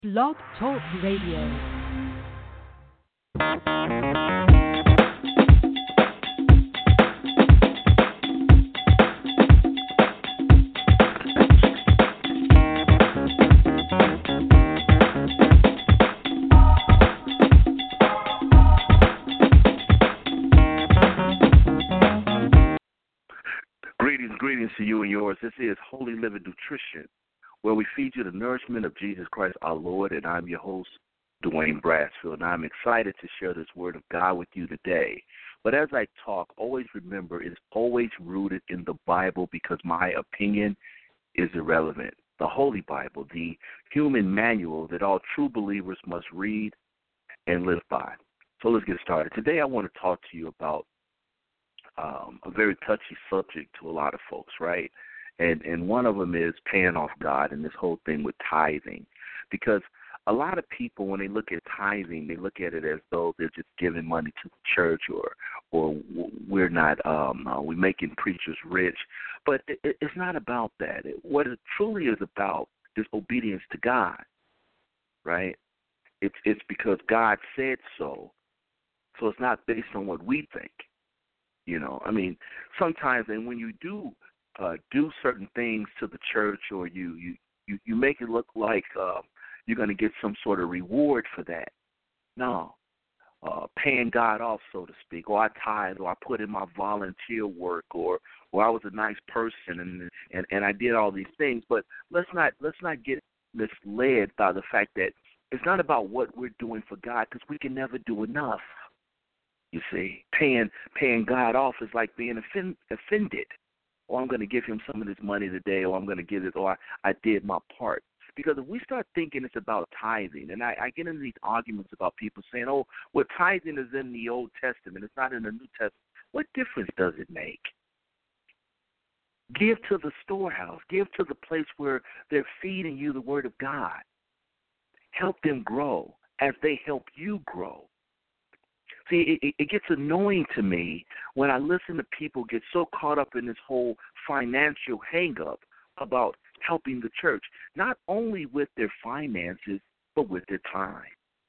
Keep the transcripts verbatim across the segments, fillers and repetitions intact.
Blog Talk Radio. Greetings, greetings to you and yours. This is Holy Living Nutrition, where we feed you the nourishment of Jesus Christ our Lord, and I'm your host, Dwayne Brassfield, and I'm excited to share this word of God with you today. But as I talk, always remember it's always rooted in the Bible because my opinion is irrelevant. The Holy Bible, the human manual that all true believers must read and live by. So let's get started. Today I want to talk to you about um, a very touchy subject to a lot of folks, right? And and one of them is paying off God and this whole thing with tithing. Because a lot of people, when they look at tithing, they look at it as though they're just giving money to the church or or we're not, um, uh, we're making preachers rich. But it, it's not about that. It, what it truly is about is obedience to God, right? It's, it's because God said so. So it's not based on what we think. You know, I mean, sometimes, and when you do uh, do certain things to the church, or you you, you, you make it look like uh, you're going to get some sort of reward for that. No, uh, paying God off, so to speak, or I tithe, or I put in my volunteer work, or or I was a nice person, and and and I did all these things. But let's not let's not get misled by the fact that it's not about what we're doing for God, because we can never do enough. You see, paying paying God off is like being offend, offended. Or I'm going to give him some of this money today, or I'm going to give it, or I, I did my part. Because if we start thinking it's about tithing, and I, I get into these arguments about people saying, oh, well, tithing is in the Old Testament, it's not in the New Testament. What difference does it make? Give to the storehouse. Give to the place where they're feeding you the Word of God. Help them grow as they help you grow. See, it, it gets annoying to me when I listen to people get so caught up in this whole financial hang-up about helping the church, not only with their finances, but with their time.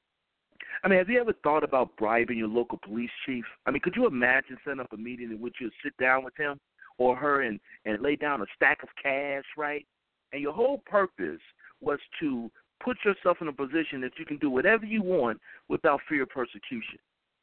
I mean, have you ever thought about bribing your local police chief? I mean, could you imagine setting up a meeting in which you sit down with him or her and, and lay down a stack of cash, right? And your whole purpose was to put yourself in a position that you can do whatever you want without fear of persecution.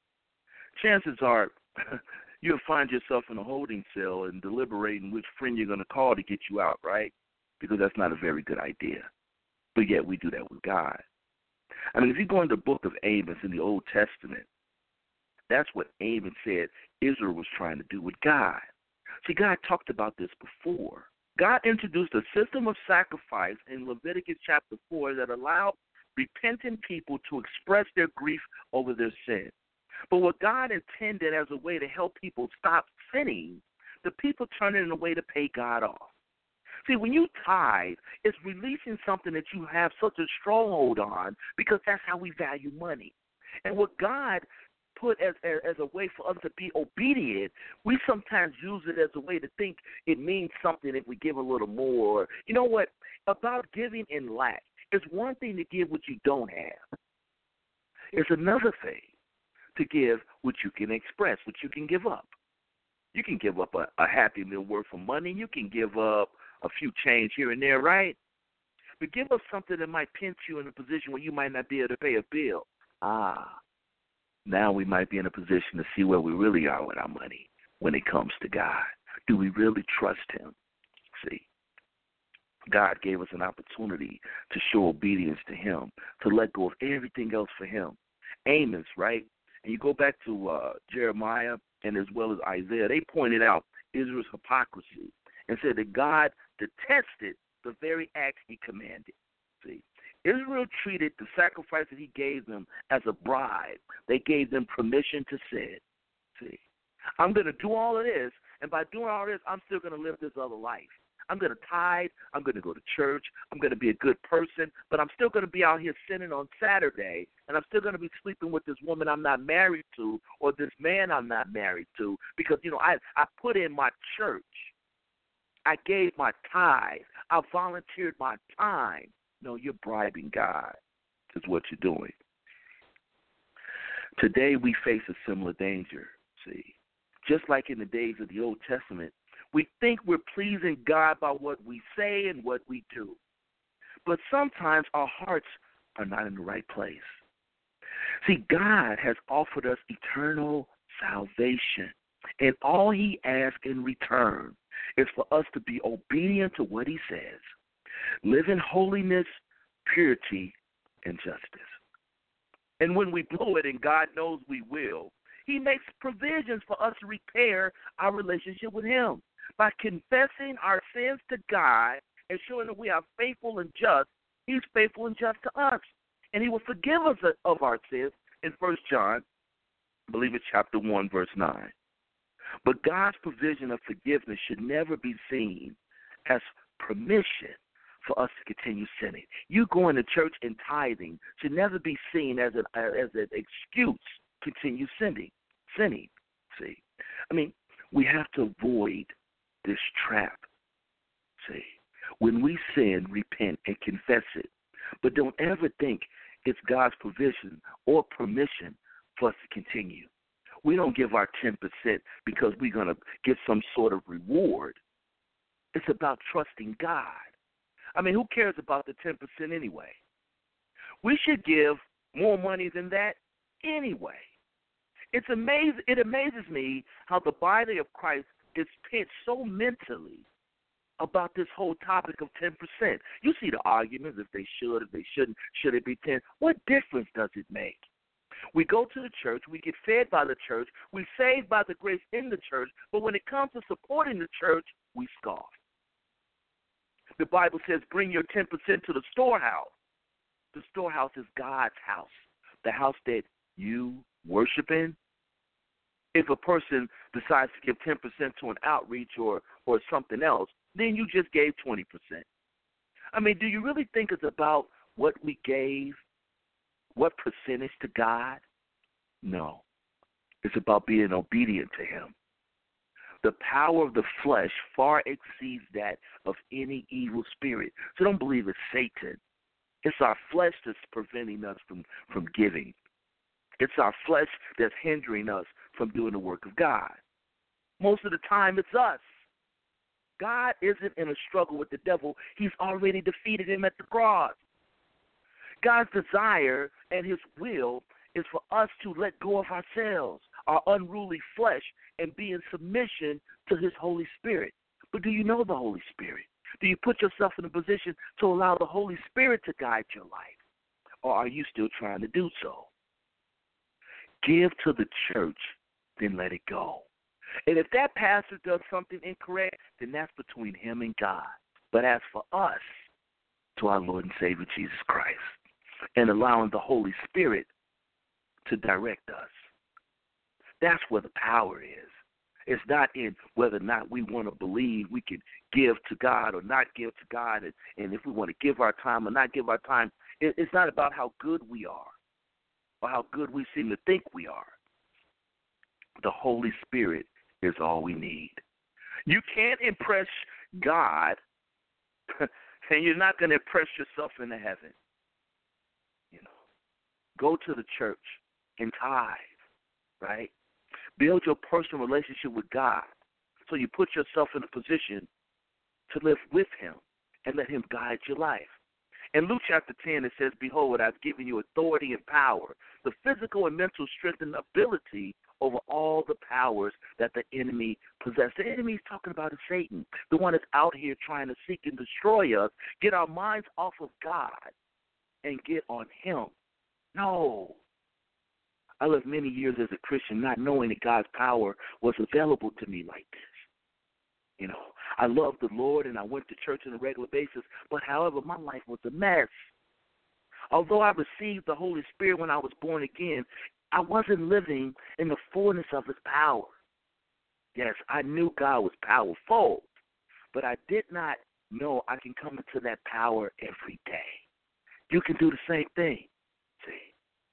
Chances are you'll find yourself in a holding cell and deliberating which friend you're going to call to get you out, right? Because that's not a very good idea. But yet we do that with God. I mean, if you go into the book of Amos in the Old Testament, that's what Amos said Israel was trying to do with God. See, God talked about this before. God introduced a system of sacrifice in Leviticus chapter four that allowed repentant people to express their grief over their sin. But what God intended as a way to help people stop sinning, the people turned it in a way to pay God off. See, when you tithe, it's releasing something that you have such a stronghold on because that's how we value money. And what God put as, as, as a way for us to be obedient, we sometimes use it as a way to think it means something if we give a little more. You know what? About giving in lack, it's one thing to give what you don't have. It's another thing to give what you can express, what you can give up. You can give up a, a happy meal worth of money. You can give up a few change here and there, right? But give up something that might pinch you in a position where you might not be able to pay a bill. Ah, now we might be in a position to see where we really are with our money when it comes to God. Do we really trust him? See, God gave us an opportunity to show obedience to him, to let go of everything else for him. Amos, right? And you go back to uh, Jeremiah and as well as Isaiah, they pointed out Israel's hypocrisy and said that God detested the very acts he commanded. See, Israel treated the sacrifice that he gave them as a bribe. They gave them permission to sin. See, I'm going to do all of this, and by doing all this, I'm still going to live this other life. I'm going to tithe. I'm going to go to church. I'm going to be a good person, but I'm still going to be out here sinning on Saturday, and I'm still going to be sleeping with this woman I'm not married to or this man I'm not married to because, you know, I, I put in my church. I gave my tithe. I volunteered my time. No, you're bribing God. is what you're doing. Today we face a similar danger, see. Just like in the days of the Old Testament, we think we're pleasing God by what we say and what we do. But sometimes our hearts are not in the right place. See, God has offered us eternal salvation, and all he asks in return is for us to be obedient to what he says, live in holiness, purity, and justice. And when we blow it, and God knows we will, he makes provisions for us to repair our relationship with him. By confessing our sins to God and showing that we are faithful and just, he's faithful and just to us. And he will forgive us of our sins in First John, I believe it's chapter one, verse nine. But God's provision of forgiveness should never be seen as permission for us to continue sinning. You going to church and tithing should never be seen as an as an excuse to continue sinning. Sinning, see. I mean, we have to avoid this trap, see. When we sin, repent and confess it. But don't ever think it's God's provision or permission for us to continue. We don't give our ten percent because we're going to get some sort of reward. It's about trusting God. I mean, who cares about the ten percent anyway? We should give more money than that anyway. It's amazing. It amazes me how the body of Christ is pitched so mentally about this whole topic of ten percent. You see the arguments, if they should, if they shouldn't, should it be ten? What difference does it make? We go to the church, we get fed by the church, we saved by the grace in the church, but when it comes to supporting the church, we scoff. The Bible says, bring your ten percent to the storehouse. The storehouse is God's house, the house that you worship in. If a person decides to give ten percent to an outreach or, or something else, then you just gave twenty percent. I mean, do you really think it's about what we gave, what percentage to God? No. It's about being obedient to him. The power of the flesh far exceeds that of any evil spirit. So don't believe it's Satan. It's our flesh that's preventing us from, from giving. It's our flesh that's hindering us from doing the work of God. Most of the time, it's us. God isn't in a struggle with the devil. He's already defeated him at the cross. God's desire and his will is for us to let go of ourselves, our unruly flesh, and be in submission to his Holy Spirit. But do you know the Holy Spirit? Do you put yourself in a position to allow the Holy Spirit to guide your life? Or are you still trying to do so? Give to the church, then let it go. And if that pastor does something incorrect, then that's between him and God. But as for us, to our Lord and Savior Jesus Christ, and allowing the Holy Spirit to direct us. That's where the power is. It's not in whether or not we want to believe we can give to God or not give to God, and, and if we want to give our time or not give our time. It, it's not about how good we are or how good we seem to think we are. The Holy Spirit is all we need. You can't impress God, and you're not going to impress yourself into heaven. You know, go to the church and tithe, right? Build your personal relationship with God so you put yourself in a position to live with him and let him guide your life. In Luke chapter ten, it says, behold, I've given you authority and power, the physical and mental strength and ability over all the powers that the enemy possesses. The enemy is talking about is Satan, the one that's out here trying to seek and destroy us, get our minds off of God and get on him. No. I lived many years as a Christian not knowing that God's power was available to me like this. You know, I loved the Lord and I went to church on a regular basis, but however, my life was a mess. Although I received the Holy Spirit when I was born again, I wasn't living in the fullness of his power. Yes, I knew God was powerful, but I did not know I can come into that power every day. You can do the same thing. See,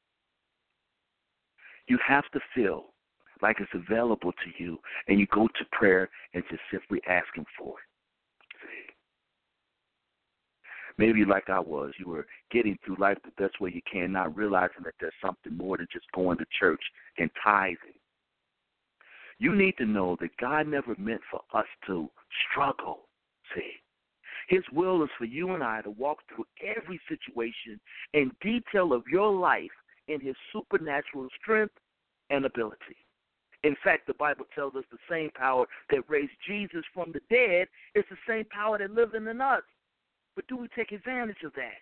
you have to feel like it's available to you, and you go to prayer and just simply ask him for it. See? Maybe like I was, you were getting through life the best way you can, not realizing that there's something more than just going to church and tithing. You need to know that God never meant for us to struggle, see. His will is for you and I to walk through every situation and detail of your life in his supernatural strength and ability. In fact, the Bible tells us the same power that raised Jesus from the dead is the same power that lives in us. But do we take advantage of that?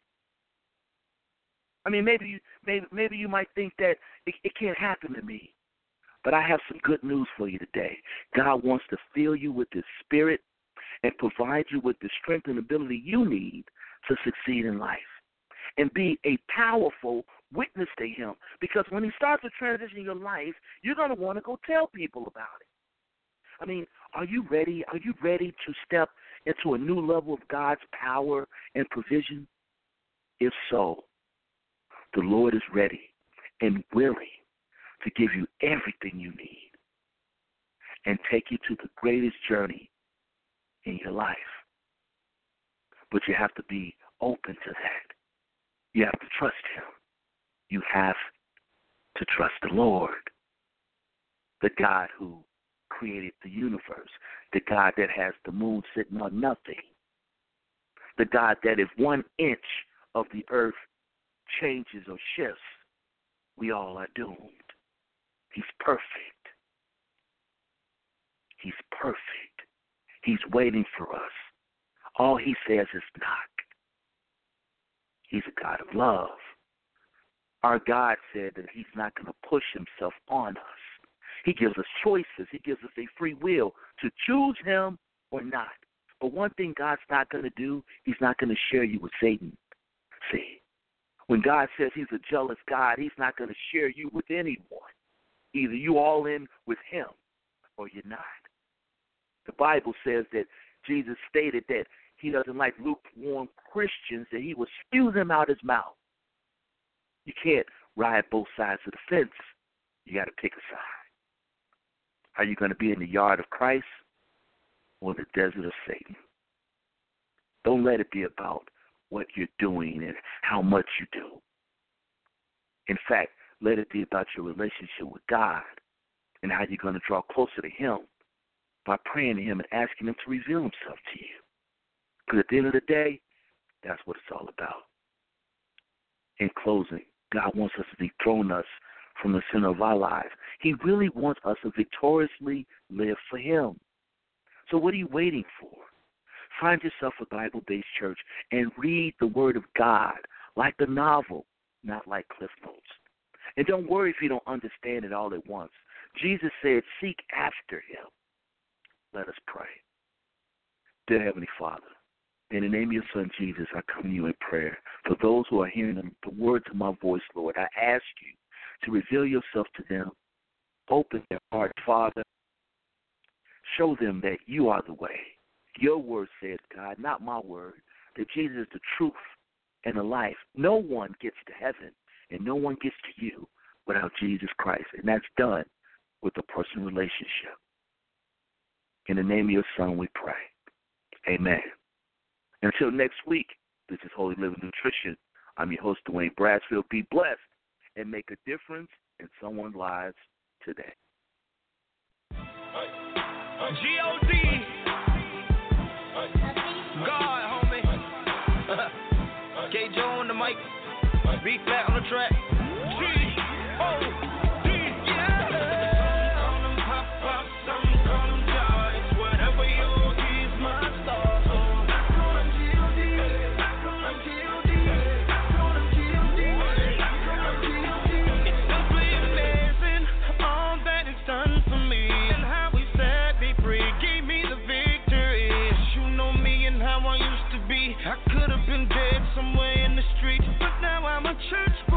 I mean, maybe you, maybe, maybe you might think that it, it can't happen to me. But I have some good news for you today. God wants to fill you with his spirit and provide you with the strength and ability you need to succeed in life and be a powerful witness to him. Because when he starts to transition your life, you're going to want to go tell people about it. I mean, are you ready? Are you ready to step into a new level of God's power and provision? If so, the Lord is ready and willing to give you everything you need and take you to the greatest journey in your life. But you have to be open to that. You have to trust him. You have to trust the Lord, the God who created the universe, the God that has the moon sitting on nothing, the God that if one inch of the earth changes or shifts, we all are doomed. He's perfect. He's perfect. He's waiting for us. All he says is knock. He's a God of love. Our God said that he's not going to push himself on us. He gives us choices. He gives us a free will to choose him or not. But one thing God's not going to do, he's not going to share you with Satan. See, when God says he's a jealous God, he's not going to share you with anyone. Either you all in with him or you're not. The Bible says that Jesus stated that he doesn't like lukewarm Christians, that he will spew them out his mouth. You can't ride both sides of the fence. You got to pick a side. Are you going to be in the yard of Christ or the desert of Satan? Don't let it be about what you're doing and how much you do. In fact, let it be about your relationship with God and how you're going to draw closer to him by praying to him and asking him to reveal himself to you. Because at the end of the day, that's what it's all about. In closing, God wants us to dethrone us from the center of our lives. He really wants us to victoriously live for him. So what are you waiting for? Find yourself a Bible-based church and read the Word of God like a novel, not like Cliff Notes. And don't worry if you don't understand it all at once. Jesus said, seek after him. Let us pray. Dear Heavenly Father, in the name of your Son, Jesus, I come to you in prayer. For those who are hearing the words of my voice, Lord, I ask you to reveal yourself to them. Open their heart, Father. Show them that you are the way. Your word says, God, not my word, that Jesus is the truth and the life. No one gets to heaven and no one gets to you without Jesus Christ. And that's done with a personal relationship. In the name of your Son, we pray. Amen. Until next week, this is Holy Living Nutrition. I'm your host, Dwayne Bradsfield. Be blessed and make a difference in someone's lives today. G O D God, homie. K. Joe on the mic. B flat on the track. G O D I could have been dead somewhere in the street, but now I'm a church